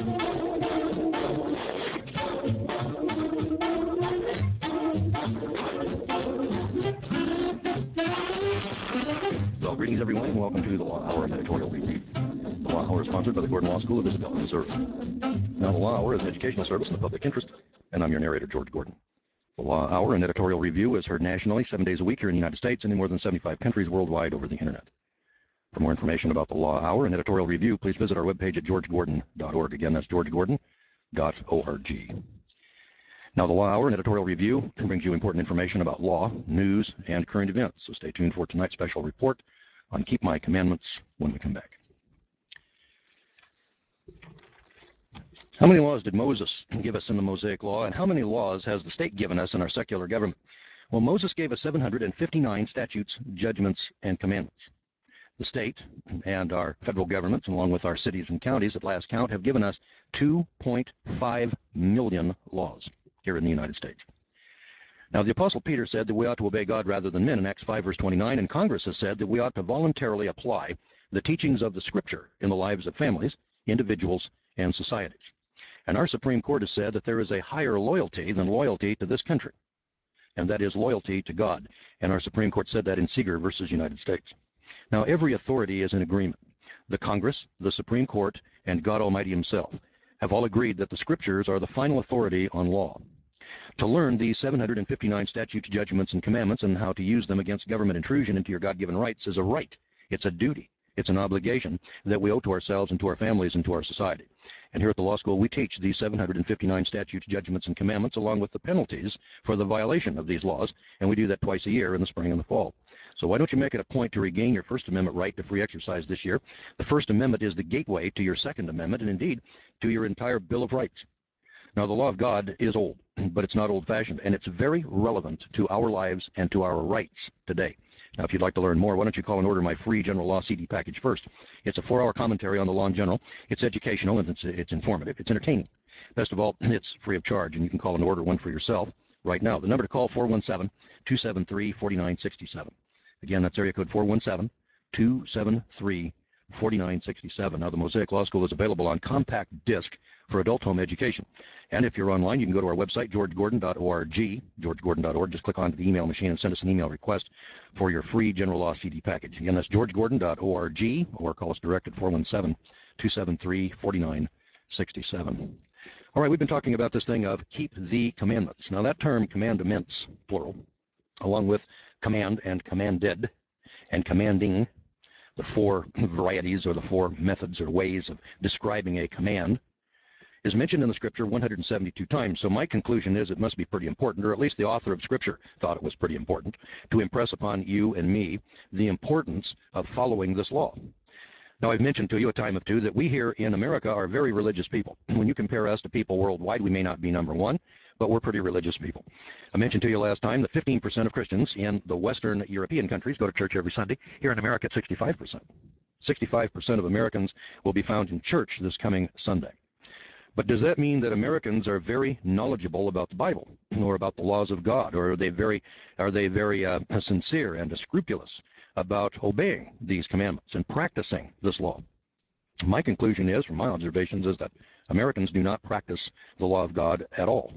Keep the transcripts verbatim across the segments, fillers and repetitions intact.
Well, greetings everyone, and welcome to the Law Hour Editorial Review. The Law Hour is sponsored by the Gordon Law School of Isabella, Missouri. Now, the Law Hour is an educational service in the public interest, and I'm your narrator, George Gordon. The Law Hour and Editorial Review is heard nationally seven days a week here in the United States and in more than seventy-five countries worldwide over the internet. For more information about the Law Hour and Editorial Review, please visit our webpage at george gordon dot org. Again, that's george gordon dot org. Now, the Law Hour and Editorial Review brings you important information about law, news, and current events. So stay tuned for tonight's special report on Keep My Commandments when we come back. How many laws did Moses give us in the Mosaic Law, and how many laws has the state given us in our secular government? Well, Moses gave us seven hundred fifty-nine statutes, judgments, and commandments. The state and our federal governments, along with our cities and counties at last count, have given us two point five million laws here in the United States. Now, the Apostle Peter said that we ought to obey God rather than men in Acts five, verse twenty-nine, and Congress has said that we ought to voluntarily apply the teachings of the Scripture in the lives of families, individuals, and societies. And our Supreme Court has said that there is a higher loyalty than loyalty to this country, and that is loyalty to God. And our Supreme Court said that in Seeger versus United States. Now, every authority is in agreement. The Congress, the Supreme Court, and God Almighty himself have all agreed that the Scriptures are the final authority on law. To learn these seven hundred fifty-nine statutes, judgments, and commandments and how to use them against government intrusion into your God-given rights is a right. It's a duty. It's an obligation that we owe to ourselves and to our families and to our society. And here at the law school, we teach these seven hundred fifty-nine statutes, judgments, and commandments along with the penalties for the violation of these laws, and we do that twice a year in the spring and the fall. So why don't you make it a point to regain your First Amendment right to free exercise this year? The First Amendment is the gateway to your Second Amendment and indeed to your entire Bill of Rights. Now, the law of God is old, but it's not old-fashioned, and it's very relevant to our lives and to our rights today. Now, if you'd like to learn more, why don't you call and order my free General Law C D package first. It's a four-hour commentary on the law in general. It's educational, and it's, it's informative. It's entertaining. Best of all, it's free of charge, and you can call and order one for yourself right now. The number to call, four one seven, two seven three, four nine six seven. Again, that's area code four one seven, two seven three, four nine six seven. Now, the Mosaic Law School is available on compact disc for adult home education. And if you're online, you can go to our website, george gordon dot org, george gordon dot org. Just click onto the email machine and send us an email request for your free General Law C D package. Again, that's george gordon dot org, or call us direct at four one seven, two seven three, four nine six seven. All right, we've been talking about this thing of keep the commandments. Now, that term, commandments, plural, along with command and commanded and commanding, the four varieties or the four methods or ways of describing a command, is mentioned in the Scripture one hundred seventy-two times. So my conclusion is it must be pretty important, or at least the author of Scripture thought it was pretty important, to impress upon you and me the importance of following this law. Now, I've mentioned to you a time or two that we here in America are very religious people. When you compare us to people worldwide, we may not be number one, but we're pretty religious people. I mentioned to you last time that fifteen percent of Christians in the Western European countries go to church every Sunday. Here in America, it's sixty-five percent. sixty-five percent of Americans will be found in church this coming Sunday. But does that mean that Americans are very knowledgeable about the Bible or about the laws of God, or are they very, are they very uh, sincere and scrupulous about obeying these commandments and practicing this law? My conclusion is, from my observations, is that Americans do not practice the law of God at all.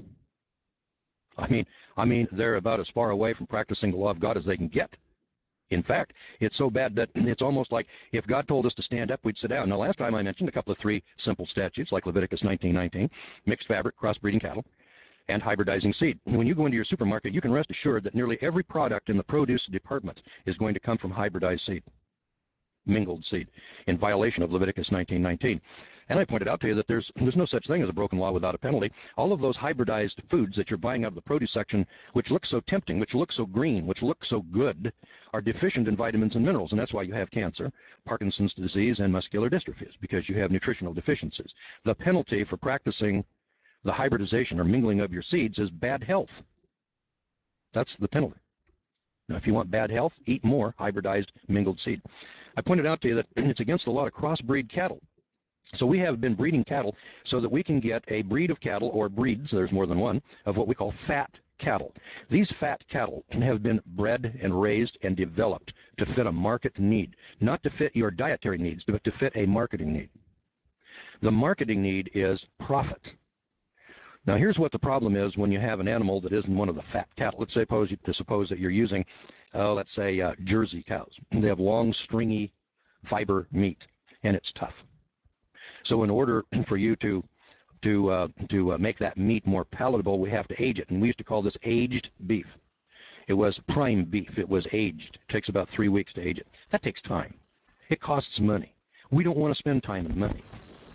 I mean, I mean, they're about as far away from practicing the law of God as they can get. In fact, it's so bad that it's almost like if God told us to stand up, we'd sit down. Now, last time I mentioned a couple of three simple statutes, like Leviticus nineteen nineteen, mixed fabric, crossbreeding cattle, and hybridizing seed. When you go into your supermarket, you can rest assured that nearly every product in the produce department is going to come from hybridized seed, mingled seed, in violation of Leviticus nineteen nineteen. And I pointed out to you that there's there's no such thing as a broken law without a penalty. All of those hybridized foods that you're buying out of the produce section, which look so tempting, which look so green, which look so good, are deficient in vitamins and minerals, and that's why you have cancer, Parkinson's disease, and muscular dystrophies, because you have nutritional deficiencies. The penalty for practicing the hybridization or mingling of your seeds is bad health. That's the penalty. Now, if you want bad health, eat more hybridized mingled seed. I pointed out to you that it's against the law to crossbreed cattle. So we have been breeding cattle so that we can get a breed of cattle, or breeds, there's more than one, of what we call fat cattle. These fat cattle have been bred and raised and developed to fit a market need, not to fit your dietary needs, but to fit a marketing need. The marketing need is profit. Now, here's what the problem is when you have an animal that isn't one of the fat cattle. Let's suppose, you, suppose that you're using, uh, let's say, uh, Jersey cows. They have long, stringy fiber meat, and it's tough. So in order for you to to uh, to uh, make that meat more palatable, we have to age it, and we used to call this aged beef. It was prime beef. It was aged. It takes about three weeks to age it. That takes time. It costs money. We don't want to spend time and money.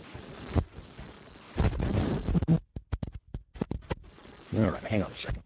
All right, hang on a second.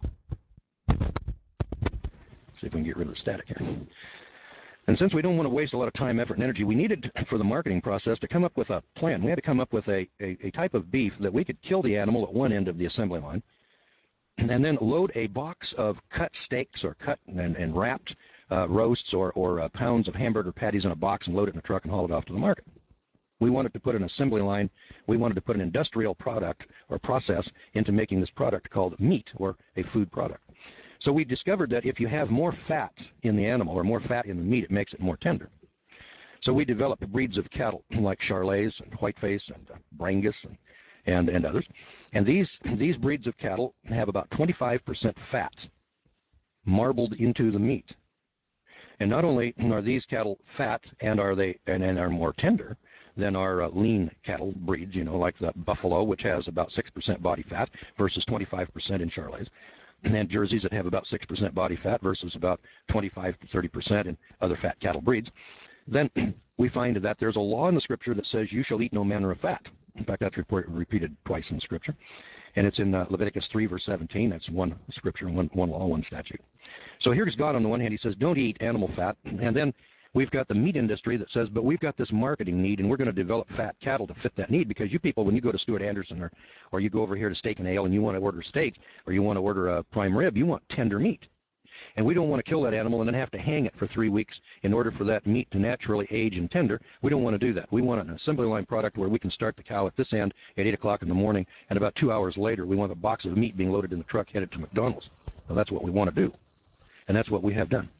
See if we can get rid of the static here. And since we don't want to waste a lot of time, effort, and energy, we needed, for the marketing process, to come up with a plan. We had to come up with a, a, a type of beef that we could kill the animal at one end of the assembly line, and then load a box of cut steaks or cut and, and wrapped uh, roasts or, or uh, pounds of hamburger patties in a box and load it in a truck and haul it off to the market. We wanted to put an assembly line. We wanted to put an industrial product or process into making this product called meat, or a food product. So we discovered that if you have more fat in the animal or more fat in the meat, it makes it more tender. So we developed breeds of cattle like Charolais and Whiteface and uh, Brangus and, and, and others. And these, these breeds of cattle have about twenty-five percent fat marbled into the meat. And not only are these cattle fat and are they and, and are more tender than our uh, lean cattle breeds, you know, like the Buffalo, which has about six percent body fat versus twenty-five percent in Charolais, and Jerseys that have about six percent body fat versus about twenty-five to thirty percent in other fat cattle breeds, then we find that there's a law in the Scripture that says you shall eat no manner of fat. In fact, that's report, repeated twice in the Scripture. And it's in uh, Leviticus three, verse seventeen. That's one Scripture, one, one law, one statute. So here's God on the one hand. He says, don't eat animal fat. And then we've got the meat industry that says, but we've got this marketing need, and we're going to develop fat cattle to fit that need. Because you people, when you go to Stuart Anderson or, or you go over here to Steak and Ale and you want to order steak or you want to order a prime rib, you want tender meat. And we don't want to kill that animal and then have to hang it for three weeks in order for that meat to naturally age and tender. We don't want to do that. We want an assembly line product where we can start the cow at this end at eight o'clock in the morning, and about two hours later, we want a box of meat being loaded in the truck headed to McDonald's. Well, that's what we want to do, and that's what we have done.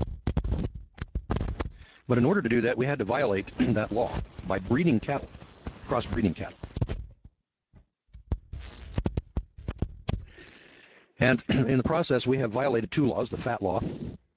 But in order to do that, we had to violate that law by breeding cattle, cross-breeding cattle. And in the process, we have violated two laws, the fat law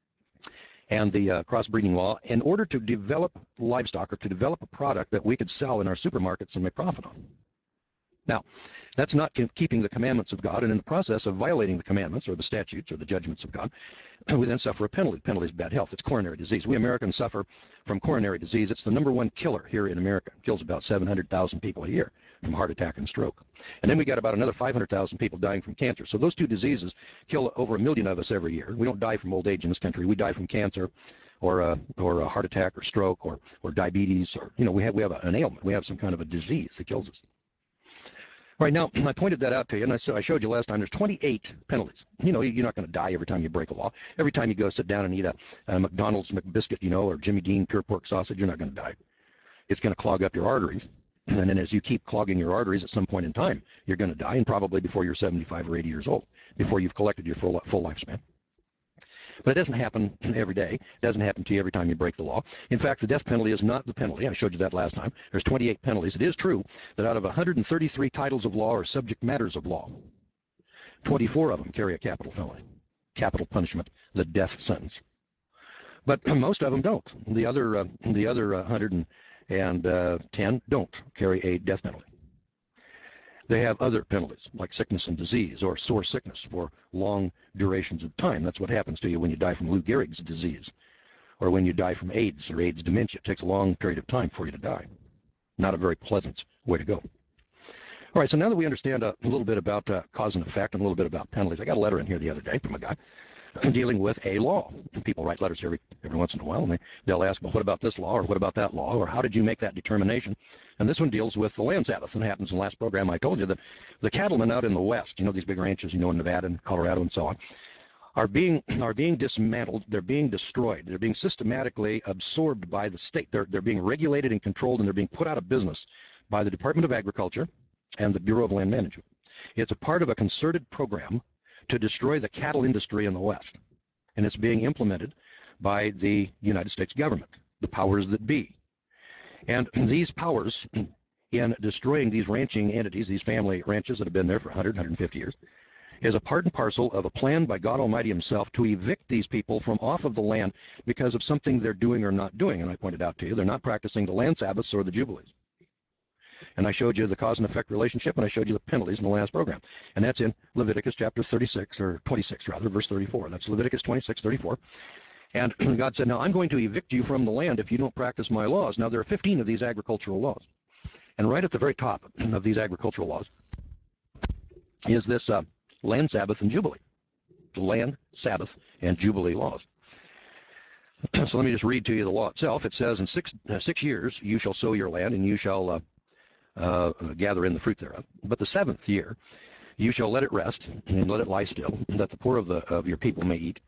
and the uh, crossbreeding law, in order to develop livestock or to develop a product that we could sell in our supermarkets and make profit on. Now, that's not keeping the commandments of God, and in the process of violating the commandments or the statutes or the judgments of God, we then suffer a penalty. The penalty is bad health. It's coronary disease. We Americans suffer from coronary disease. It's the number one killer here in America. It kills about seven hundred thousand people a year from heart attack and stroke. And then we got about another five hundred thousand people dying from cancer. So those two diseases kill over a million of us every year. We don't die from old age in this country. We die from cancer or a, or a heart attack or stroke or, or diabetes, or, you know, we have, we have an ailment. We have some kind of a disease that kills us. Right now, I pointed that out to you, and I showed you last time, there's twenty-eight penalties. You know, you're not going to die every time you break a law. Every time you go sit down and eat a, a McDonald's McBiscuit, you know, or Jimmy Dean pure pork sausage, you're not going to die. It's going to clog up your arteries. And then as you keep clogging your arteries, at some point in time, you're going to die, and probably before you're seventy-five or eighty years old, before you've collected your full, full lifespan. But it doesn't happen every day. It doesn't happen to you every time you break the law. In fact, the death penalty is not the penalty. I showed you that last time. There's twenty-eight penalties. It is true that out of one hundred thirty-three titles of law or subject matters of law, twenty-four of them carry a capital felony, capital punishment, the death sentence. But most of them don't. The other, uh, the other one hundred ten don't carry a death penalty. They have other penalties, like sickness and disease or sore sickness for long durations of time. That's what happens to you when you die from Lou Gehrig's disease, or when you die from AIDS or AIDS dementia. It takes a long period of time for you to die. Not a very pleasant way to go. All right, so now that we understand a little bit about uh, cause and effect and a little bit about penalties, I got a letter in here the other day from a guy dealing with a law. People write letters every every once in a while, and they, they'll ask, well, what about this law, or what about that law, or how did you make that determination? And this one deals with the land Sabbath, and it happens in the last program I told you that the cattlemen out in the West, you know, these big ranches, you know, in Nevada and Colorado and so on, are being are being dismantled. They're being destroyed. They're being systematically absorbed by the state. They're, they're being regulated and controlled, and they're being put out of business by the Department of Agriculture and the Bureau of Land Management. It's a part of a concerted program to destroy the cattle industry in the West. And it's being implemented by the United States government, the powers that be. And these powers in destroying these ranching entities, these family ranches that have been there for one hundred, one hundred fifty years, is a part and parcel of a plan by God Almighty himself to evict these people from off of the land because of something they're doing or not doing. And I pointed out to you, they're not practicing the land Sabbaths or the Jubilees. And I showed you the cause and effect relationship, and I showed you the penalties in the last program. And that's in Leviticus chapter thirty-six, or twenty-six rather, verse thirty-four. That's Leviticus twenty-six, thirty-four. And God said, now I'm going to evict you from the land if you don't practice my laws. Now there are fifteen of these agricultural laws. And right at the very top of these agricultural laws is this uh, land Sabbath and Jubilee. The land Sabbath and Jubilee laws. So let me just read to you the law itself. It says, in six, uh, six years you shall sow your land, and you shall uh, uh, gather in the fruit thereof. But the seventh year you shall let it rest, and let it lie still, that the poor of, the, of your people may eat.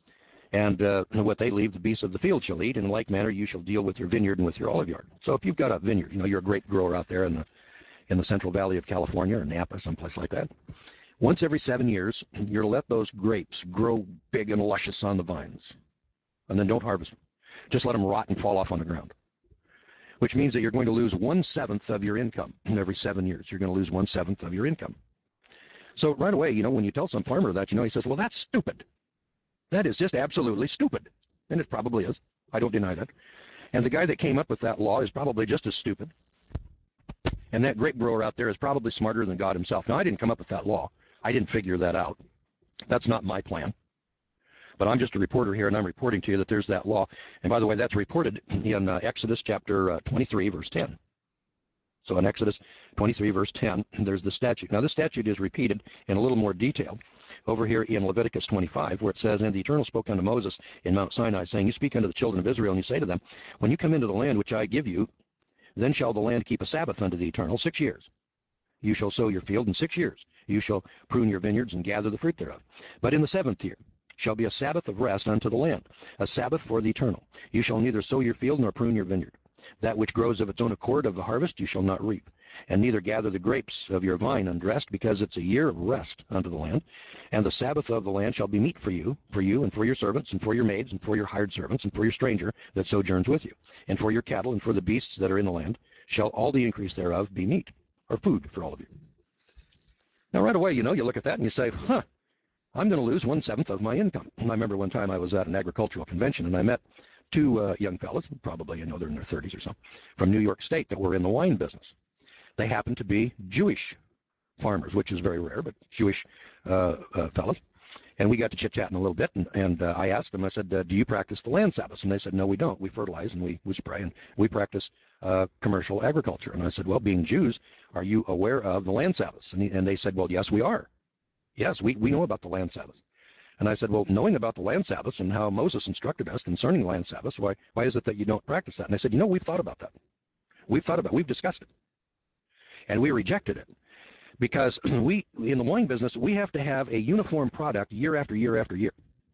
And uh, what they leave, the beasts of the field shall eat. In like manner you shall deal with your vineyard and with your olive yard. So if you've got a vineyard, you know, you're a grape grower out there in the, in the Central Valley of California, or Napa, someplace like that. Once every seven years, you're to let those grapes grow big and luscious on the vines. And then don't harvest them. Just let them rot and fall off on the ground. Which means that you're going to lose one-seventh of your income every seven years. You're going to lose one-seventh of your income. So right away, you know, when you tell some farmer that, you know, he says, well, that's stupid. That is just absolutely stupid. And it probably is. I don't deny that. And the guy that came up with that law is probably just as stupid. And that grape grower out there is probably smarter than God himself. Now, I didn't come up with that law. I didn't figure that out. That's not my plan. But I'm just a reporter here, and I'm reporting to you that there's that law. And by the way, that's reported in uh, Exodus chapter uh, twenty-three, verse ten. So in Exodus twenty-three, verse ten, there's the statute. Now, this statute is repeated in a little more detail over here in Leviticus twenty-five, where it says, and the Eternal spoke unto Moses in Mount Sinai, saying, you speak unto the children of Israel, and you say to them, when you come into the land which I give you, then shall the land keep a Sabbath unto the Eternal six years. You shall sow your field in six years. You shall prune your vineyards and gather the fruit thereof. But in the seventh year shall be a Sabbath of rest unto the land, a Sabbath for the Eternal. You shall neither sow your field nor prune your vineyard. That which grows of its own accord of the harvest you shall not reap, and neither gather the grapes of your vine undressed, because it's a year of rest unto the land. And the Sabbath of the land shall be meat for you, for you and for your servants, and for your maids, and for your hired servants, and for your stranger that sojourns with you, and for your cattle, and for the beasts that are in the land, shall all the increase thereof be meat, or food for all of you. Now right away, you know, you look at that and you say, huh, I'm going to lose one-seventh of my income. I remember one time I was at an agricultural convention, and I met two uh, young fellas, probably, you know, they're in their thirties or so, from New York State that were in the wine business. They happened to be Jewish farmers, which is very rare, but Jewish uh, uh, fellas. And we got to chit-chatting a little bit, and, and uh, I asked them, I said, uh, do you practice the land Sabbaths? And they said, no, we don't. We fertilize and we, we spray, and we practice uh, commercial agriculture. And I said, well, being Jews, are you aware of the land Sabbaths? And, he, and they said, well, yes, we are. Yes, we, we know about the land Sabbaths. And I said, well, knowing about the land Sabbaths and how Moses instructed us concerning land Sabbaths, why, why is it that you don't practice that? And they said, you know, we've thought about that. We've thought about it. We've discussed it. And we rejected it. Because we, in the wine business, we have to have a uniform product year after year after year.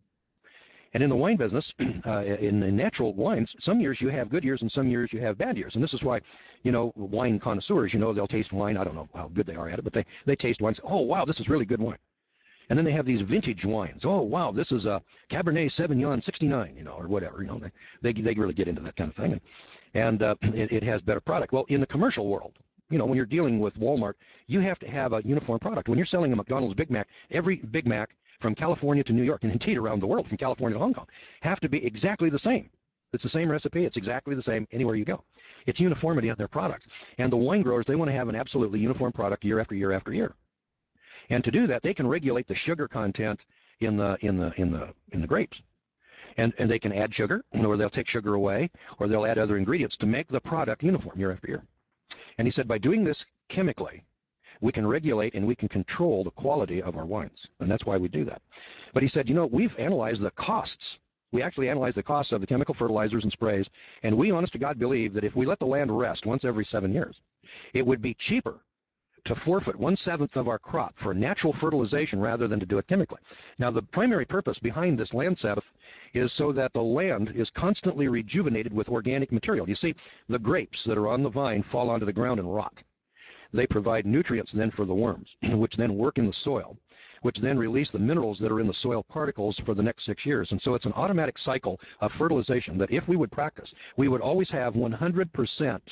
And in the wine business, uh, in the natural wines, some years you have good years and some years you have bad years. And this is why, you know, wine connoisseurs, you know, they'll taste wine. I don't know how good they are at it, but they, they taste wine and say, oh, wow, this is really good wine. And then they have these vintage wines. Oh, wow, this is a Cabernet Sauvignon sixty-nine, you know, or whatever. You know, they, they, they really get into that kind of thing. And, and uh, it, it has better product. Well, in the commercial world, you know, when you're dealing with Walmart, you have to have a uniform product. When you're selling a McDonald's Big Mac, every Big Mac from California to New York, and indeed around the world, from California to Hong Kong, have to be exactly the same. It's the same recipe. It's exactly the same anywhere you go. It's uniformity of their products. And the wine growers, they want to have an absolutely uniform product year after year after year. And to do that, they can regulate the sugar content in the in the in the in the grapes. And and they can add sugar, or they'll take sugar away, or they'll add other ingredients to make the product uniform year after year. And he said, by doing this chemically, we can regulate and we can control the quality of our wines. And that's why we do that. But he said, you know, we've analyzed the costs. We actually analyzed the costs of the chemical fertilizers and sprays, and we, honest to God, believe that if we let the land rest once every seven years, it would be cheaper to forfeit one-seventh of our crop for natural fertilization rather than to do it chemically. Now, the primary purpose behind this land Sabbath is so that the land is constantly rejuvenated with organic material. You see, the grapes that are on the vine fall onto the ground and rot. They provide nutrients then for the worms, which then work in the soil, which then release the minerals that are in the soil particles for the next six years. And so it's an automatic cycle of fertilization that if we would practice, we would always have one hundred percent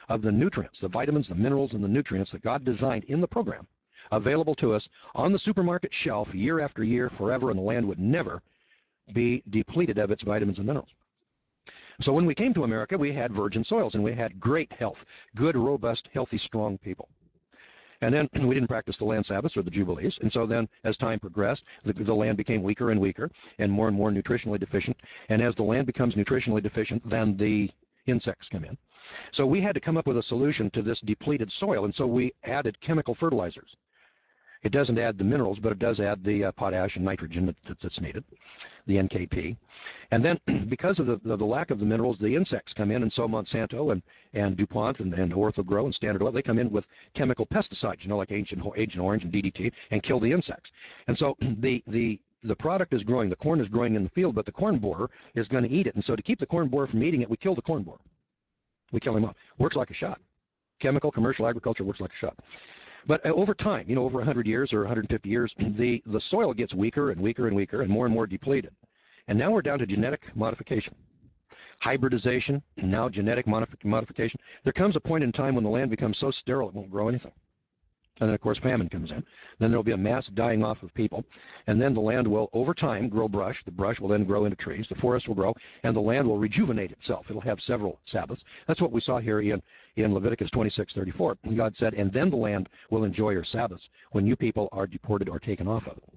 of the nutrients, the vitamins, the minerals, and the nutrients that God designed in the program available to us on the supermarket shelf year after year forever, and the land would never be depleted of its vitamins and minerals. So when we came to America, we had virgin soils and we had great health, good, robust, healthy, strong people. And then we didn't practice the land Sabbaths or the Jubilees. And so then as time progressed, the, the land became weaker and weaker and more and more nutritionally deficient. And as the land becomes nutritionally deficient, then the insects come in. So we had to come up with a solution to this depleted soil. And so we added chemical fertilizers. It doesn't add the minerals, but it does add the uh, potash and nitrogen that, that's needed, the N K P. And then because of the, of the lack of the minerals, the insects come in, and so Monsanto and, and DuPont and, and Ortho-Gro and Standard Oil, they come in with chemical pesticides, you know, like Agent, Agent Orange and D D T, and kill the insects. And so the, the, the product is growing, the corn is growing in the field, but the corn borer is going to eat it. And so to keep the corn borer from eating it, we kill the corn borer. We kill him off. Works like a shot. Chemical, commercial agriculture works like a shot. But over time, you know, over one hundred years or one hundred fifty years, the, the soil gets weaker and weaker and weaker and more and more depleted. And now we're down to genetic modification, hybridization, and now genetic modif modification. There comes a point in time when the land becomes so sterile it won't grow anything. And then, of course, famine comes in. Then there will be a mass dying off of people. And then the land will, over time, grow brush. The brush will then grow into trees. The forest will grow. And the land will rejuvenate itself. It'll have several Sabbaths. That's what we saw here in, in Leviticus twenty-six thirty-four. God said, and then the land will enjoy your Sabbaths when you people are deported or taken off of it.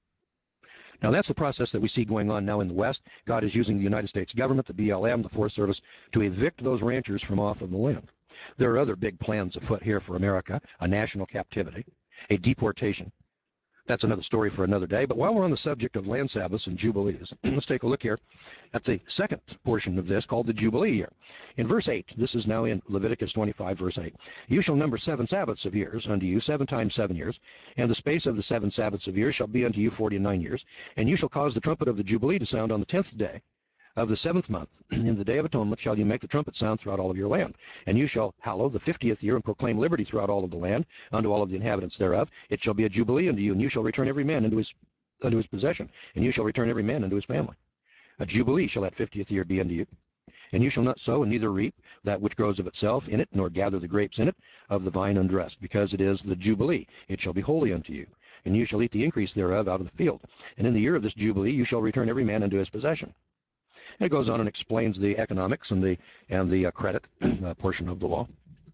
Now, that's the process that we see going on now in the West. God is using the United States government, the B L M, the Forest Service, to evict those ranchers from off of the land. There are other big plans afoot here for America, a national captivity, a deportation. That's another story for another day. But while we're on the subject of land Sabbaths and Jubilees, let's take a look here at the second portion of this called the Jubilee year. In verse eight, this is now in Leviticus twenty-five, verse eight, you shall number seven Sabbaths of years unto you, seven times seven years, and the space of the seven Sabbaths of years shall be unto you forty and nine years, and you shall cause the trumpet of the Jubilee to sound on the tenth day of the seventh month. In the day of atonement shall you make the trumpet sound throughout all of your land. And you shall hallow the fiftieth year and proclaim liberty throughout all of the land unto all of the inhabitants thereof. It shall be a jubilee unto you, and you shall return every man unto his, unto his possession, and you shall return every man unto his family. A jubilee shall that fiftieth year be unto you. And you shall not sow and neither reap that which grows of itself in it, nor gather the grapes in it of the vine undressed, because it is the jubilee. It shall be holy unto you, and you shall eat the increase thereof out of the field. And in the year of this jubilee you shall return every man unto his possession. And it goes on and explains the economics and the and the uh, credit uh, portion of the law.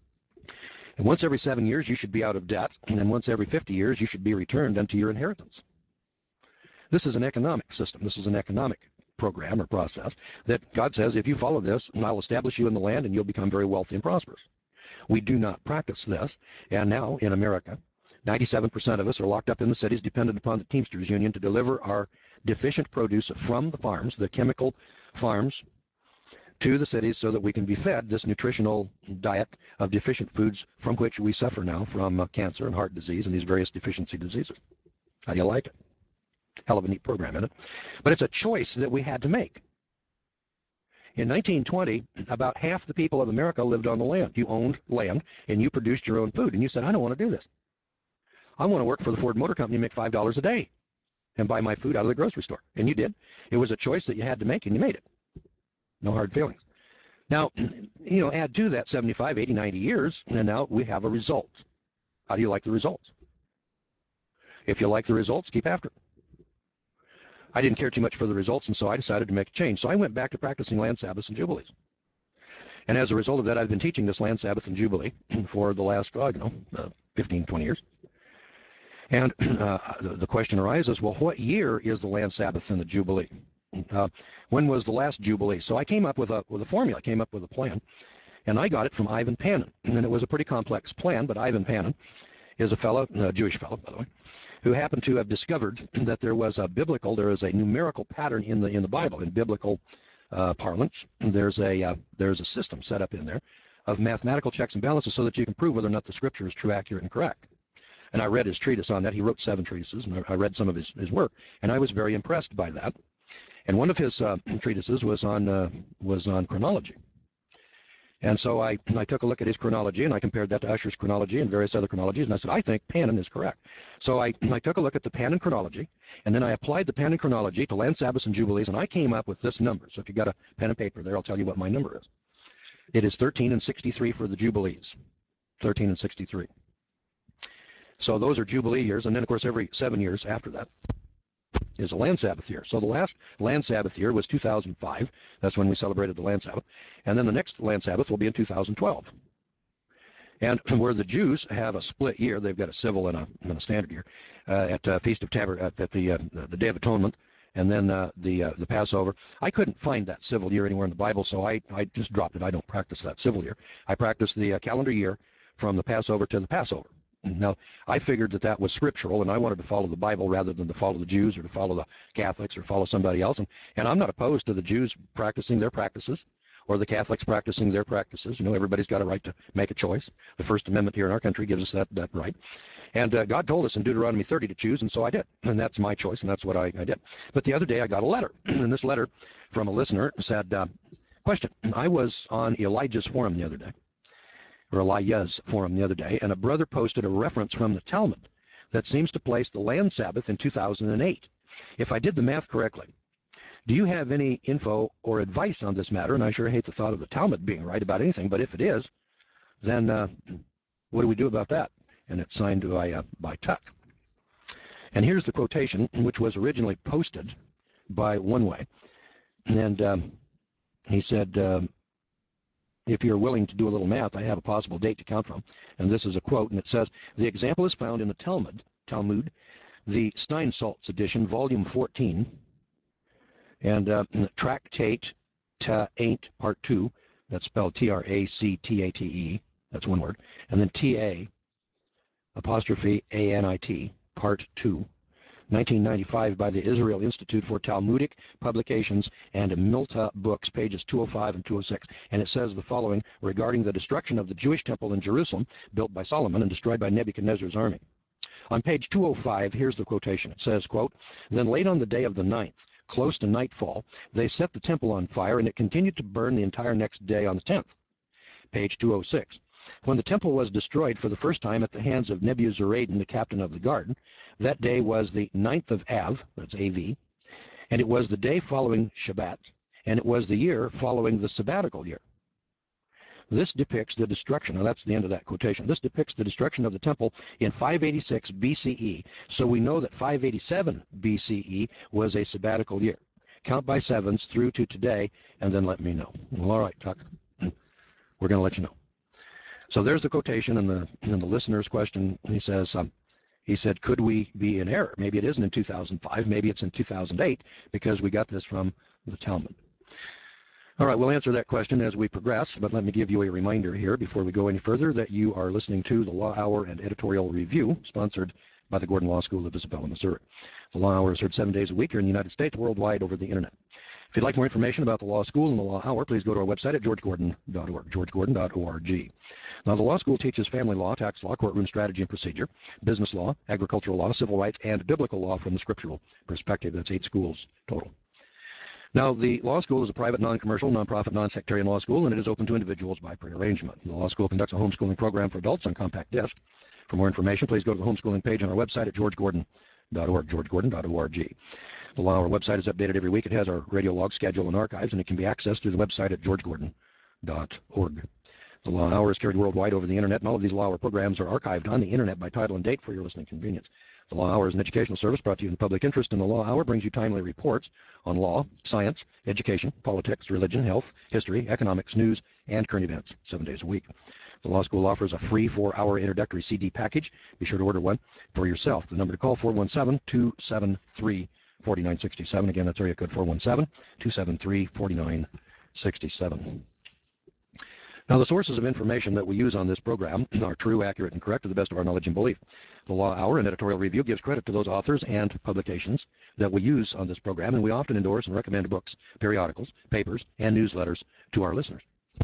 And once every seven years you should be out of debt, and then once every fifty years you should be returned unto your inheritance. This is an economic system. This is an economic program or process that God says, if you follow this, I'll establish you in the land and you'll become very wealthy and prosperous. We do not practice this, and now in America, ninety-seven percent of us are locked up in the cities, dependent upon the Teamsters Union to deliver our deficient produce from the farms, the chemical farms, to the cities so that we can be fed this nutritional diet of deficient foods from which we suffer now from uh, cancer and heart disease and these various deficiency diseases. How do you like it? Hell of a neat program, isn't it? But it's a choice that we had to make. In nineteen twenty, about half the people of America lived on the land. You owned land and you produced your own food. And you said, I don't want to do this. I want to work for the Ford Motor Company and make five dollars a day and buy my food out of the grocery store. And you did. It was a choice that you had to make, and you made it. No hard feelings. Now, you know, add to that seventy-five, eighty, ninety years, and now we have a result. How do you like the results? If you like the results, keep after it. I didn't care too much for the results, and so I decided to make a change. So I went back to practicing land Sabbaths and Jubilees. And as a result of that, I've been teaching this land Sabbath and Jubilee for the last, uh, you know, uh, fifteen, twenty years. And uh, the, the question arises, well, what year is the land Sabbath and the Jubilee? Uh, when was the last Jubilee? So I came up with a, with a formula, I came up with a plan, and I got it from Ivan Panin. And it was a pretty complex plan, but Ivan Panin is a fellow, a Jewish fellow, by the way, who happened to have discovered that there was a biblical, there is a numerical pattern in the, in the Bible, in biblical uh, parlance. There's a, uh, there's a system set up in there of mathematical checks and balances so that you can prove whether or not the scripture is true, accurate, and correct. And I read his treatise on that. He wrote seven treatises, and I read some of his, his work, and I was very impressed by that. And one of his uh, treatises was on uh, was on chronology. And so I, I took a look at his chronology, and I compared that to Ussher's chronology and various other chronologies, and I said, I think Panin is correct. So I, I took a look at the Panin chronology, and then I applied the Panin chronology to land Sabbaths and Jubilees, and I came up with this number. So if you got a pen and paper there, I'll tell you what my number is. It is thirteen and sixty-three for the Jubilees. thirteen and sixty-three. So those are Jubilee years, and then, of course, every seven years after that is a land Sabbath year. So the last land Sabbath year was two thousand five. That's when we celebrated the land Sabbath. And then the next land Sabbath will be in two thousand twelve. And where the Jews have a split year, they've got a civil and a, and a standard year uh, at uh, Feast of Taber at, at the uh, the Day of Atonement, and then uh, the uh, the Passover. I couldn't find that civil year anywhere in the Bible, so I, I just dropped it. I don't practice that civil year. I practice the uh, calendar year from the Passover to the Passover. Now, I figured that that was scriptural, and I wanted to follow the Bible rather than to follow the Jews or to follow the Catholics or follow somebody else. And, and I'm not opposed to the Jews practicing their practices or the Catholics practicing their practices. You know, everybody's got a right to make a choice. The First Amendment here in our country gives us that, that right. And uh, God told us in Deuteronomy thirty to choose, and so I did. And that's my choice, and that's what I, I did. But the other day I got a letter, and this letter from a listener said, uh, question, I was on Elijah's forum the other day. or Elijah's forum the other day, and a brother posted a reference from the Talmud that seems to place the land Sabbath in two thousand eight. If I did the math correctly, do you have any info or advice on this matter? And I sure hate the thought of the Talmud being right about anything, but if it is, then uh, what do we do about that? And it's signed by, uh, by Tuck. And here's the quotation, which was originally posted by One Way. And um, he said, um, if you're willing to do a little math, I have a possible date to count from. And this is a quote, and it says, the example is found in the Talmud, Talmud, the Steinsaltz edition, volume fourteen, and uh, Tractate Ta'ant, part two, that's spelled T R A C T A T E, that's one word, and then T A apostrophe A N I T, part two, nineteen ninety-five, by the Israel Institute for Talmudic Publications and Milta Books, pages two oh five and two oh six. And it says the following regarding the destruction of the Jewish temple in Jerusalem, built by Solomon and destroyed by Nebuchadnezzar's army. On page two oh five, here's the quotation. It says, quote, then late on the day of the ninth, close to nightfall, they set the temple on fire, and it continued to burn the entire next day on the tenth. Page two oh six. When the temple was destroyed for the first time at the hands of Nebuzaradan, the captain of the guard, that day was the ninth of Av, that's A V, and it was the day following Shabbat, and it was the year following the sabbatical year. This depicts the destruction, now that's the end of that quotation, this depicts the destruction of the temple in five eighty-six B C E, so we know that five eighty-seven B C E was a sabbatical year. Count by sevens through to today, and then let me know. Well, all right, Tuck, we're going to let you know. So there's the quotation, and the, and the listener's question, he says, um, he said, could we be in error? Maybe it isn't in two thousand five, maybe it's in two thousand eight, because we got this from the Talmud. All right, we'll answer that question as we progress, but let me give you a reminder here before we go any further that you are listening to the Law Hour and Editorial Review, sponsored by the Gordon Law School of Isabella, Missouri. The Law Hour is heard seven days a week here in the United States, worldwide over the Internet. If you'd like more information about the Law School and the Law Hour, please go to our website at george gordon dot org, george gordon dot org. Now, the Law School teaches family law, tax law, courtroom strategy and procedure, business law, agricultural law, civil rights, and biblical law from the scriptural perspective. That's eight schools total. Now, the law school is a private, non-commercial, non-profit, non-sectarian law school, and it is open to individuals by prearrangement. The law school conducts a homeschooling program for adults on compact disc. For more information, please go to the homeschooling page on our website at george gordon dot org, george gordon dot org. The Law Hour website is updated every week. It has our radio log schedule and archives, and it can be accessed through the website at george gordon dot org. The Law Hour is carried worldwide over the Internet, and all of these Law Hour programs are archived on the Internet by title and date for your listening convenience. The Law Hour is an educational service brought to you in the public interest, and the Law Hour brings you timely reports on law, science, education, politics, religion, health, history, economics, news, and current events, seven days a week. The Law School offers a free four-hour introductory C D package. Be sure to order one for yourself. The number to call, four one seven, two seven three, four nine six seven. Again, that's area code four one seven, two seven three, four nine six seven. Now, the sources of information that we use on this program are true, accurate, and correct to the best of our knowledge and belief. The Law Hour and Editorial Review gives credit to those authors and publications that we use on this program, and we often endorse and recommend books, periodicals, papers, and newsletters to our listeners.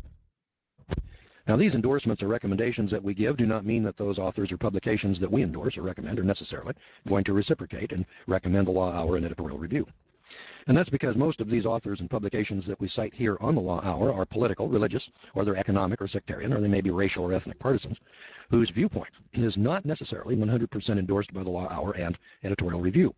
Now, these endorsements or recommendations that we give do not mean that those authors or publications that we endorse or recommend are necessarily going to reciprocate and recommend the Law Hour and Editorial Review. And that's because most of these authors and publications that we cite here on the Law Hour are political, religious, or they're economic or sectarian, or they may be racial or ethnic partisans, whose viewpoint is not necessarily one hundred percent endorsed by the Law Hour and Editorial Review.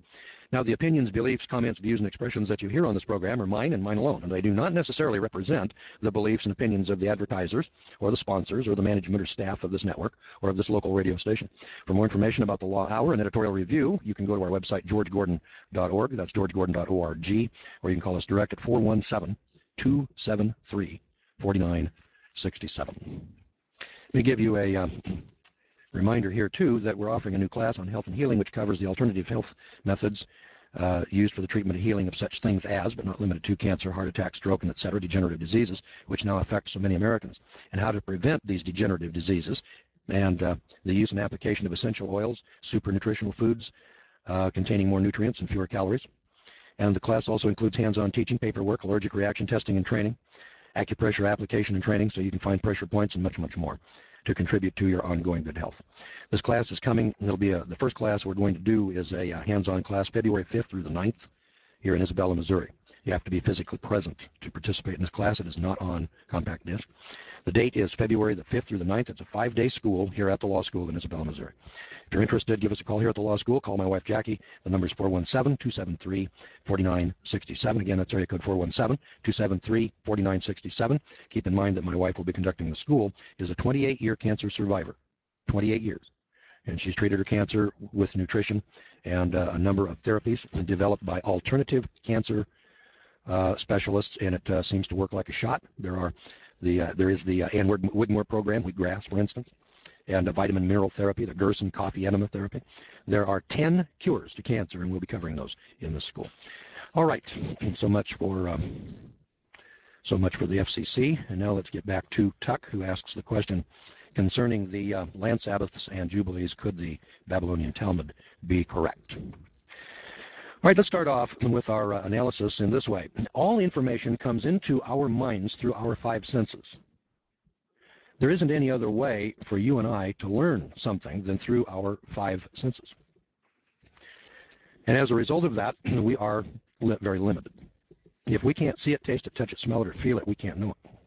Now, the opinions, beliefs, comments, views, and expressions that you hear on this program are mine and mine alone, and they do not necessarily represent the beliefs and opinions of the advertisers or the sponsors or the management or staff of this network or of this local radio station. For more information about the Law Hour and editorial review, you can go to our website, george gordon dot org. That's george gordon dot org, or you can call us direct at four one seven, two seven three, four nine six seven. Let me give you a uh, reminder here, too, that we're offering a new class on health and healing, which covers the alternative health methods uh, used for the treatment and healing of such things as, but not limited to, cancer, heart attack, stroke, and et cetera, degenerative diseases, which now affect so many Americans, and how to prevent these degenerative diseases, and uh, the use and application of essential oils, super nutritional foods uh, containing more nutrients and fewer calories. And the class also includes hands-on teaching, paperwork, allergic reaction testing and training, acupressure application and training, so you can find pressure points, and much, much more to contribute to your ongoing good health. This class is coming. It'll be a, the first class we're going to do is a, a hands-on class, February fifth through the ninth, here in Isabella, Missouri. You have to be physically present to participate in this class. It is not on compact disc. The date is February the fifth through the ninth. It's a five-day school here at the law school in Isabella, Missouri. If you're interested, give us a call here at the law school. Call my wife, Jackie. The number is four one seven, two seven three, four nine six seven. Again, that's area code four one seven, two seven three, four nine six seven. Keep in mind that my wife will be conducting the school, is a twenty-eight year cancer survivor. twenty-eight years. And she's treated her cancer with nutrition and uh, a number of therapies developed by alternative cancer uh, specialists, and it uh, seems to work like a shot. There are the uh, there is the uh, Ann Wigmore program, wheatgrass, for instance, and a vitamin mineral therapy, the Gerson coffee enema therapy. There are ten cures to cancer, and we'll be covering those in the school. All right, so much for um, so much for the F C C, and now let's get back to Tuck, who asks the question concerning the uh, land Sabbaths and Jubilees. Could the Babylonian Talmud be correct? All right, let's start off with our uh, analysis in this way. All information comes into our minds through our five senses. There isn't any other way for you and I to learn something than through our five senses. And as a result of that, we are li- very limited. If we can't see it, taste it, touch it, smell it, or feel it, we can't know it.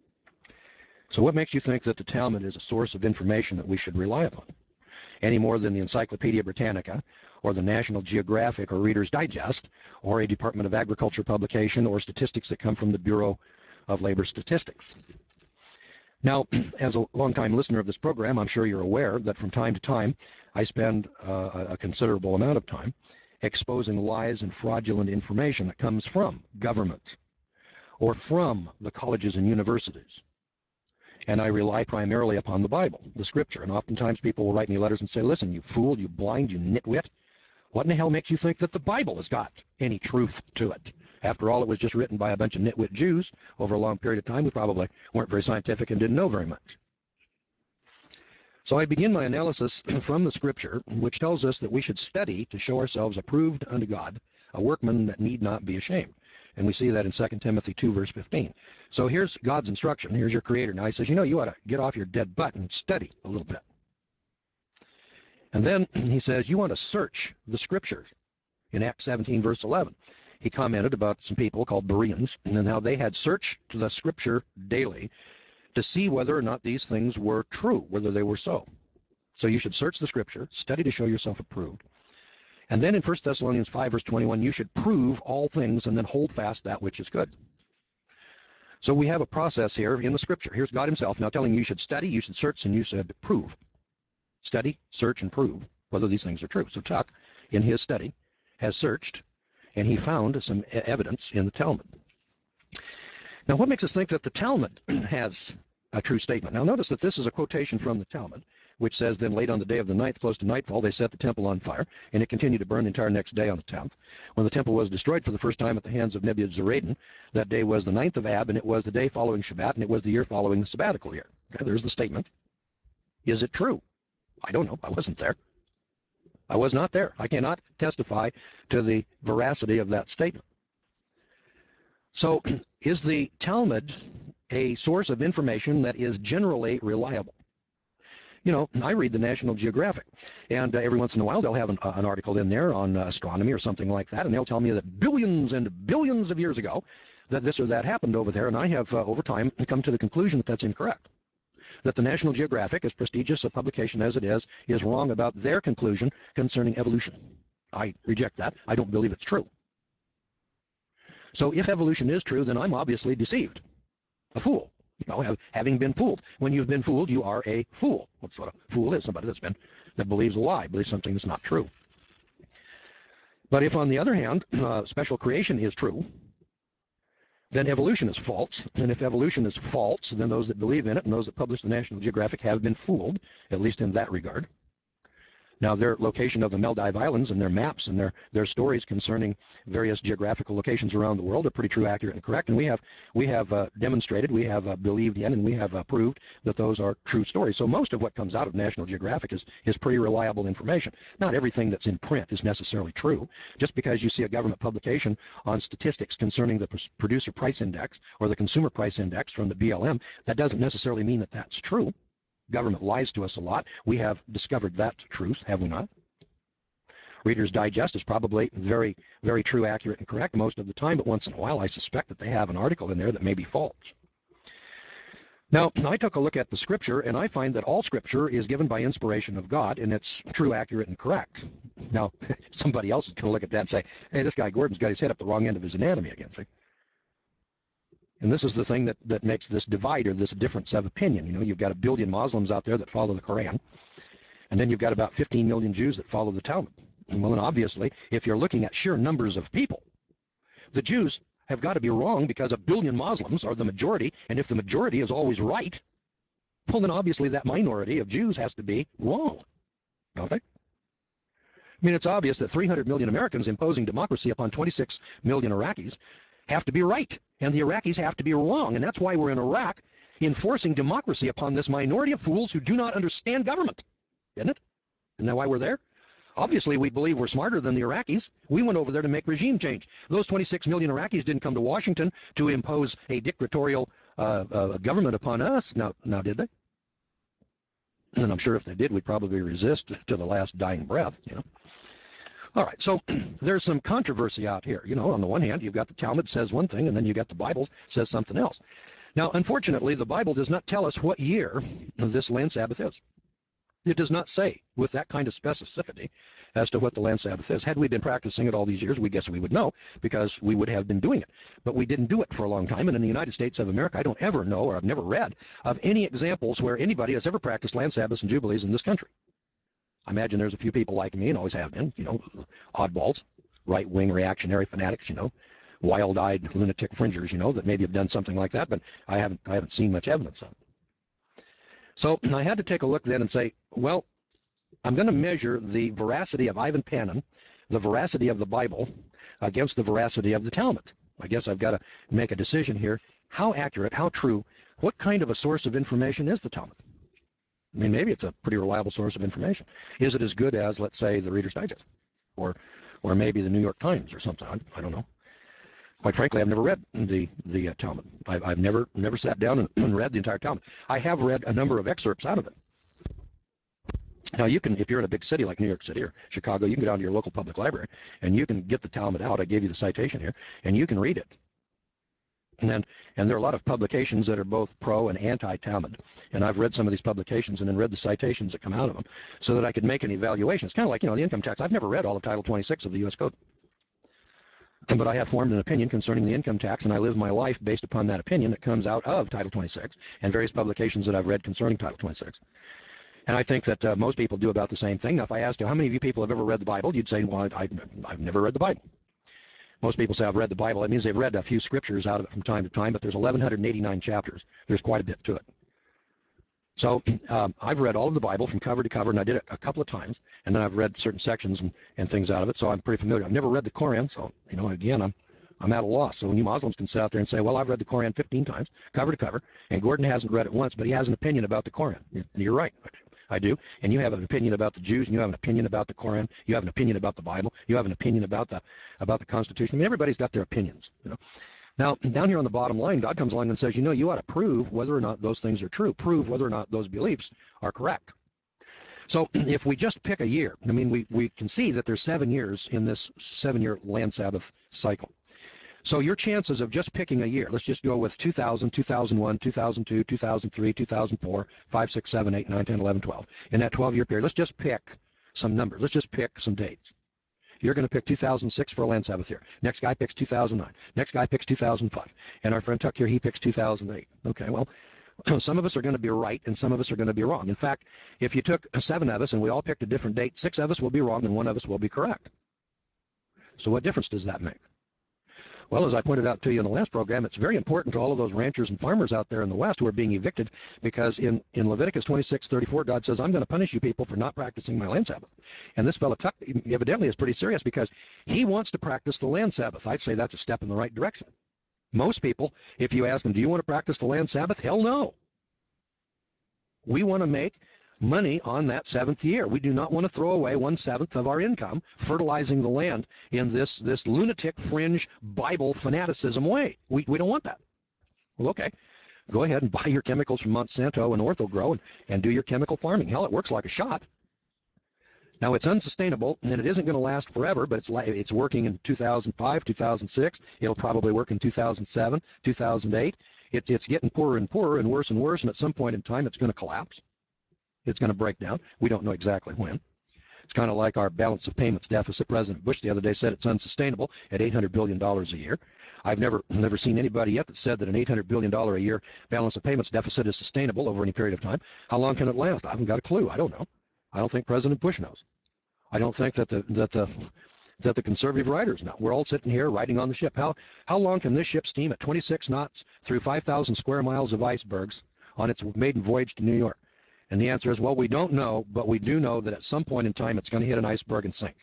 So what makes you think that the Talmud is a source of information that we should rely upon, any more than the Encyclopedia Britannica or the National Geographic or Reader's Digest or a Department of Agriculture publication or statistics that come from the Bureau of Labor Statistics? Now, as a longtime listener of this program, I'm sure you're aware that from time to time I spend uh, a considerable amount of time exposing lies and fraudulent information that comes from government or from the colleges and universities. And I rely primarily upon the Bible, the Scripture. And oftentimes people will write me letters and say, listen, you fool, you blind, you nitwit, what in the hell makes you think that the Bible has got any truth to it? After all, it was just written by a bunch of nitwit Jews over a long period of time who probably weren't very scientific and didn't know very much. So I begin my analysis from the Scripture, which tells us that we should study to show ourselves approved unto God, a workman that need not be ashamed. And we see that in Second Timothy two, verse fifteen. So here's God's instruction. Here's your Creator. Now he says, you know, you ought to get off your dead butt and study a little bit. And then he says, you want to search the Scriptures. In Acts seventeen, verse eleven, he commented about some people called Bereans and how they had searched the Scripture daily to see whether or not these things were true, whether they were so. So you should search the Scripture, study to show yourself approved. And then in First Thessalonians five, verse twenty-one, you should prove all things and then hold fast that which is good. So we have a process here in the Scripture. Here's God himself now telling you you should study, you should search, and you should prove. Study, search, and prove whether these things are true. So Tuck, in his study, has searched, and he found some evidence in the Talmud. Now, what makes us think that the Talmud has a true statement? Now, notice that this is a quotation from the Talmud, which says, then late on the day of the ninth, close to nightfall, they set the temple on fire, and it continued to burn the entire next day on the tenth. When the temple was destroyed for the first time at the hands of Nebuzaradan, that day was the ninth of Ab, and it was the day following Shabbat, and it was the year following the sabbatical year. Okay, there's the statement. Is it true? I don't know. I wasn't there. I was not there. I cannot testify to the veracity of that statement. So, is the Talmud a source of information that is generally reliable? You know, I read the National Geographic, and uh, every once in a while they'll have an, uh, an article in there on uh, astronomy or something like that, and they'll tell me that billions and billions of years ago that this or that happened over there, and I have, uh, over time, come to the conclusion that that's incorrect. That the National Geographic, as prestigious a publication as it is, is wrong about their conclusion concerning evolution. I reject that. I don't believe it's true. So if evolution is true, then I'm obviously deceived, a fool. You know, have, having been fooled. When you've been fooled, you are a fool. That's what a fool is, somebody that's been, that believes a lie, believes something that's not true. But if, on the other hand, uh, special creation is true, then evolution is false. And if evolution is false, then those that believe in it and those that publish the National Geographic have been fooled, at least in that regard. Now, their location of the Maldive Islands and their maps and their, their stories concerning various geographical locations around the world are pretty true, accurate, and correct. And we have we have uh, demonstrated, we have uh, believed in, and we have uh, proved that those are true stories. So most of what comes out of National Geographic is, is pretty reliable information. Not everything that's in print is necessarily true. Just because you see a government publication on statistics concerning the producer price index or the consumer price index from the B L M, that doesn't necessarily mean that that's true. Government lies to us a lot. We have discovered that truth, have we not? Reader's Digest is probably very, very true, accurate, and correct most of the time, but once in a while I suspect that they have an article in there that may be false. Now, I took a look at the Scripture, and I find that all Scripture is given by inspiration of God, and it's true, accurate, and correct. Now, somebody else is going to look at that and say, hey, this guy Gordon's got his head up the wrong end of his anatomy again, see? And this is the thing that, that makes this divide or this difference of opinion. You know, you've got a billion Muslims out there that follow the Quran, and then you've got about fifteen million Jews that follow the Talmud. And well, and obviously, if you're looking at sheer numbers of people, the Jews have got to be wrong because a billion Muslims are the majority, and if the majority is always right, well, then obviously that minority of Jews has to be wrong, don't they? I mean, it's obvious that three hundred million Americans imposing democracy upon twenty-six million Iraqis have to be right, and the Iraqis have to be wrong, and that's why we're in Iraq enforcing democracy upon this minority of fools who do not understand government, isn't it? Isn't that why we're there? Obviously, we believe we're smarter than the Iraqis. We went over there to make regime change. Those twenty-six million Iraqis didn't come to Washington to impose a dictatorial uh, uh, government upon us. Now, now, did they? And I'm sure if they did, we'd probably resist to the last dying breath, you know. All right, so there's some controversy out here. You know, on the one hand, you've got the Talmud says one thing, and then you got the Bible says something else. Now, unfortunately, the Bible does not tell us what year this land Sabbath is. It does not say with that kind of specificity as to what the land Sabbath is. Had we been practicing it all these years, we guess we would know because we would have been doing it. But we didn't do it for a long time, and in the United States of America, I don't ever know, or I've never read, of any examples where anybody has ever practiced land Sabbaths and Jubilees in this country. I imagine there's a few people like me, and always have been, you know, oddballs, right-wing reactionary fanatics, you know, wild-eyed lunatic fringers, you know, that maybe have done something like that, but I haven't, I haven't seen much evidence of it. So I had to take a look then and say, well, I'm going to measure the veracity of Ivan Panin, the veracity of the Bible, against the veracity of the Talmud. I guess I've got to make a decision here. How accurate, how true, what kind of a source of information is the Talmud? I mean, maybe it's a pretty reliable source of information. Is it as good as, let's say, the Reader's Digest, or, or maybe the New York Times or something? I, I don't know. Quite frankly, I've never read the the uh, Talmud. I've, I've never never sat down and, and read the entire Talmud. I have read a number of excerpts out of it. Now, you can, if you're in a big city like New York City or Chicago, you can go down to your local public library and you can get the Talmud out. I gave you the citation here, and you can read it. And, then, and there are a lot of publications that are both pro and anti-Talmud. And I've read some of these publications and then read the citations that come out of them so that I could make an evaluation. It's kind of like, you know, the income tax. I've never read all of Title twenty-six of the U S Code. But I have formed an opinion concerning the income tax, and I live my life based upon that opinion that comes out of Title twenty-six and various publications that I've read concerning Title twenty-six. And I think that uh, most people do about the same thing. Now, if I asked you, how many of you people have ever read the Bible, you'd say, well, I, I've never read the Bible. Most people say, I've read the Bible. That means they've read a few scriptures out of it from time to time, but there's eleven eighty-nine chapters. There's quite a bit to it. So um, I've read all of the Bible from cover to cover, and I did it a couple of times, and then I've read certain sections and, and things out of it, so I'm pretty familiar. I've never read the Koran, so, you know, again, I'm, I'm at a loss. So when you Muslims can sit out there and say, well, I've read the Koran fifteen times, cover to cover, and Gordon hasn't read it once, but he has an opinion about the Koran. You're right. I do. And you have an opinion about the Jews, and you have an opinion about the Koran, you have an opinion about the Bible, you have an opinion about the about the Constitution. I mean, everybody's got their opinions, you know. Now, down here on the bottom line, God comes along and says, you know, you ought to prove whether or not those things are true, prove whether or not those beliefs are correct. So if we just pick a year, I mean, we, we can see that there's seven years in this seven-year land Sabbath cycle. So your chances of just picking a year, let's just go with two thousand, two thousand one, two thousand two, two thousand three, two thousand four, five, six, seven, eight, nine, ten, eleven, twelve. In that twelve-year period, let's just pick some numbers. Let's just pick some dates. You're going to pick two thousand six for a land Sabbath year. Next guy picks two thousand nine. Next guy picks two thousand five. And our friend Tuck here, he picks two thousand eight. Okay, well, some of us are going to be right and some of us are going to be wrong. In fact, if you took seven of us and we all picked a different date, six of us will be wrong and one of us will be correct. So what difference does that make? Well, as I pointed out to you in the last program, it's very important to all of those ranchers and farmers out there in the West who are being evicted, because in, in Leviticus twenty-six thirty-four, God says, I'm going to punish you people for not practicing my land Sabbath. And this fellow Tuck evidently is pretty serious, because he wants to practice the land Sabbath. I'd say that's a step in the right direction. Most people, if you ask them, do you want to practice the land Sabbath? Hell no. We want to make money on that seventh year. We do not want to throw away one seventh of our income fertilizing the land in this, this lunatic fringe Bible fanaticism way. We, we don't want that. Well, okay, go ahead and buy your chemicals from Monsanto and Ortho-Gro and, and do your chemical farming. Hell, it works like a shot. Now, it's unsustainable, and it isn't going to last forever, but it's, it's working in two thousand five, two thousand six. It'll probably work in two thousand seven, two thousand eight. It, it's getting poorer and poorer and worse and worse, and at some point in time, it's going to collapse. It's going to break down. We don't know exactly when. It's kind of like our balance of payments deficit. President Bush the other day said it's unsustainable at eight hundred billion dollars a year. I've never never seen anybody yet that said that an eight hundred billion dollars a year balance of payments deficit is sustainable over any period of time. How long can it last? I haven't got a clue. I don't know. I don't think President Bush knows. I don't think that the that the that the conservative writers know. We're all sitting here riding on the ship. How how long can this ship steam at twenty-six knots through five thousand square miles of icebergs on its maiden voyage to New York? And the answer is, well, we don't know, but we do know that at some point in time it's going to hit an iceberg and sink.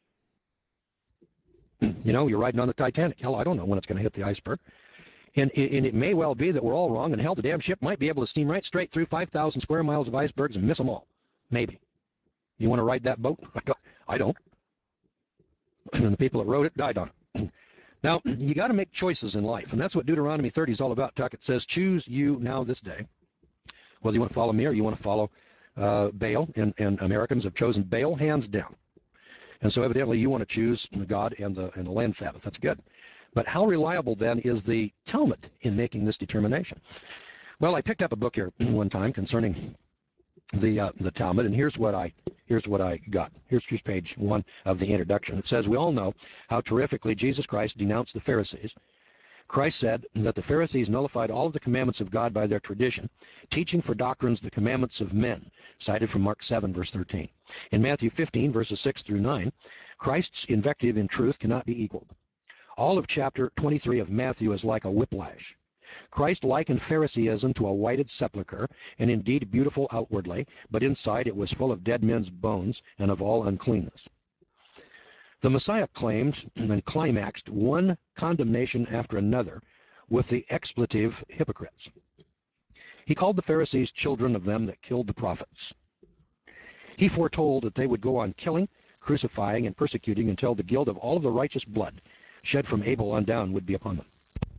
You know, you're riding on the Titanic. Hell, I don't know when it's going to hit the iceberg. And, and it may well be that we're all wrong, and hell, the damn ship might be able to steam right straight through five thousand square miles of icebergs and miss them all. Maybe. You want to ride that boat? I don't. And the people that rode it died on it. Now, you got to make choices in life, and that's what Deuteronomy thirty is all about, Tuck. It says, choose you now this day whether you want to follow me or you want to follow uh, Baal, and, and Americans have chosen Baal hands down. And so evidently you want to choose God and the, and the land Sabbath. That's good. But how reliable then is the Talmud in making this determination? Well, I picked up a book here one time concerning the uh, the Talmud, and here's what I here's what I got. Here's, here's page one of the introduction. It says, we all know how terrifically Jesus Christ denounced the Pharisees. Christ said that the Pharisees nullified all of the commandments of God by their tradition, teaching for doctrines the commandments of men, cited from Mark seven, verse thirteen. In Matthew fifteen, verses six through nine, Christ's invective in truth cannot be equaled. All of chapter twenty-three of Matthew is like a whiplash. Christ likened Phariseeism to a whited sepulchre, and indeed beautiful outwardly, but inside it was full of dead men's bones and of all uncleanness. The Messiah claimed and climaxed one condemnation after another with the expletive hypocrites. He called the Pharisees children of them that killed the prophets. He foretold that they would go on killing, crucifying, and persecuting until the guilt of all of the righteous blood shed from Abel on down would be upon them.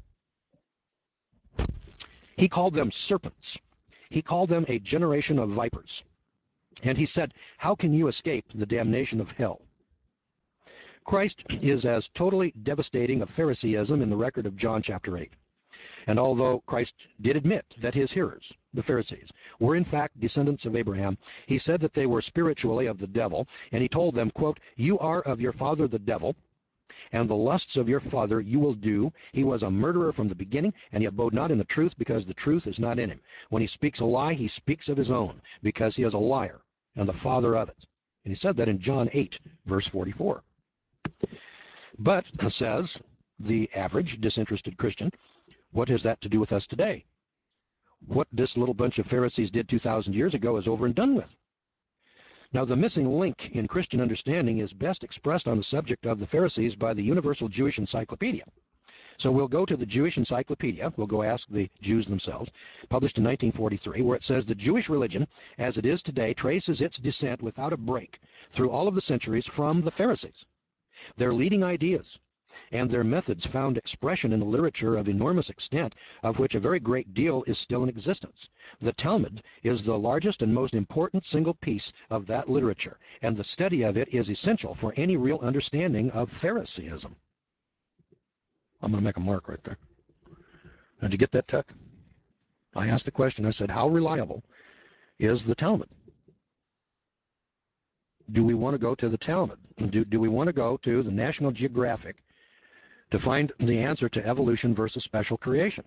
He called them serpents. He called them a generation of vipers. And he said, how can you escape the damnation of hell? Christ is as totally devastating of Phariseeism in the record of John chapter eight. And although Christ did admit that his hearers, the Pharisees, were in fact descendants of Abraham, he said that they were spiritually of the devil, and he told them, quote, you are of your father the devil, and the lusts of your father you will do. He was a murderer from the beginning, and he abode not in the truth, because the truth is not in him. When he speaks a lie, he speaks of his own, because he is a liar and the father of it. And he said that in John eight, verse forty-four. But, says the average disinterested Christian, what has that to do with us today? What this little bunch of Pharisees did two thousand years ago is over and done with. Now, the missing link in Christian understanding is best expressed on the subject of the Pharisees by the Universal Jewish Encyclopedia. So we'll go to the Jewish Encyclopedia, we'll go ask the Jews themselves, published in nineteen forty-three, where it says the Jewish religion, as it is today, traces its descent without a break through all of the centuries from the Pharisees. Their leading ideas and their methods found expression in the literature of enormous extent, of which a very great deal is still in existence. The Talmud is the largest and most important single piece of that literature, and the study of it is essential for any real understanding of Phariseeism. I'm going to make a mark right there. Did you get that, Tuck? I asked the question, I said, how reliable is the Talmud? Do we want to go to the Talmud? Do, do we want to go to the National Geographic to find the answer to evolution versus special creation?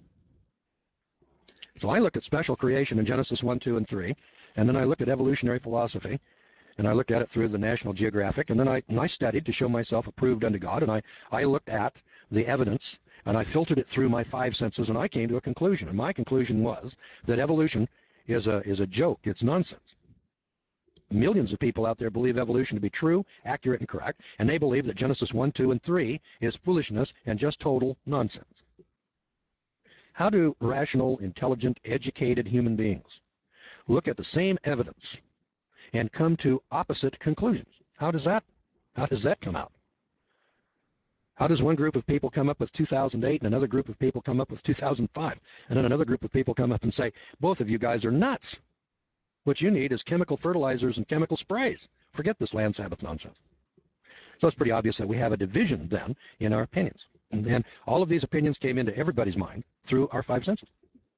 So I look at special creation in Genesis one, two, and three, and then I look at evolutionary philosophy, and I looked at it through the National Geographic, and then I, and I studied to show myself approved unto God, and I, I looked at the evidence, and I filtered it through my five senses, and I came to a conclusion. And my conclusion was that evolution is a, is a joke. It's nonsense. Millions of people out there believe evolution to be true, accurate, and correct, and they believe that Genesis one, two, and three is foolishness and just total nonsense. How do rational, intelligent, educated human beings look at the same evidence and come to opposite conclusions? How does that, how does that come out? How does one group of people come up with two thousand eight and another group of people come up with two thousand five, and then another group of people come up and say, both of you guys are nuts. What you need is chemical fertilizers and chemical sprays. Forget this land Sabbath nonsense. So it's pretty obvious that we have a division then in our opinions. And all of these opinions came into everybody's mind through our five senses.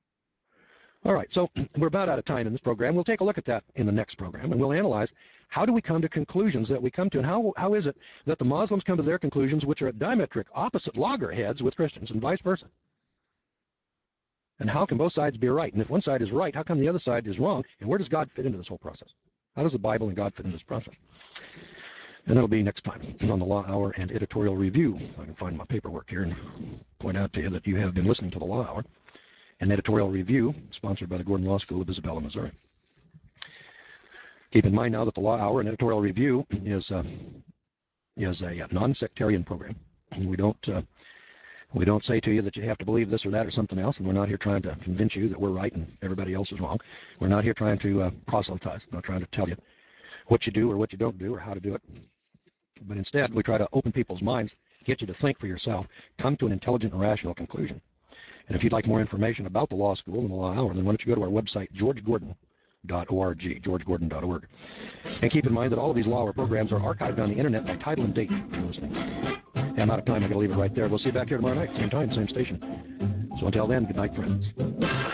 All right, so we're about out of time in this program. We'll take a look at that in the next program, and we'll analyze how do we come to conclusions that we come to, and how, how is it that the Muslims come to their conclusions, which are at diametric opposite loggerheads with Christians, and vice versa. And how can both sides be right? And if one side is right, how come the other side is wrong? And where does God fit into this whole process? How does the Bible and God fit into this process? And that'll be next time on the Law Hour and Editorial Review. I can find my paperwork here and point out to you that you have been listening to the Law Hour and Editorial Review, sponsored by the Gordon Law School of Isabella, Missouri. Keep in mind now that the Law Hour and Editorial Review is, uh, is a non-sectarian program. We don't, uh, we don't say to you that you have to believe this or that or something else, and we're not here trying to convince you that we're right and everybody else is wrong. We're not here trying to uh, proselytize, not trying to tell you what you do or what you don't do or how to do it. But instead, we try to open people's minds, get you to think for yourself, come to an intelligent and rational conclusion. And if you'd like more information about the law school and the Law Hour, then why don't you go to our website, george gordon dot org, george gordon dot org. And keep in mind that all of these Law Hour programs are archived on the internet by title and date if you're listening. And I'm out of time. I'm going to leave it right there. We'll see you back here tomorrow night, same time, same station. So until then, good night, friends.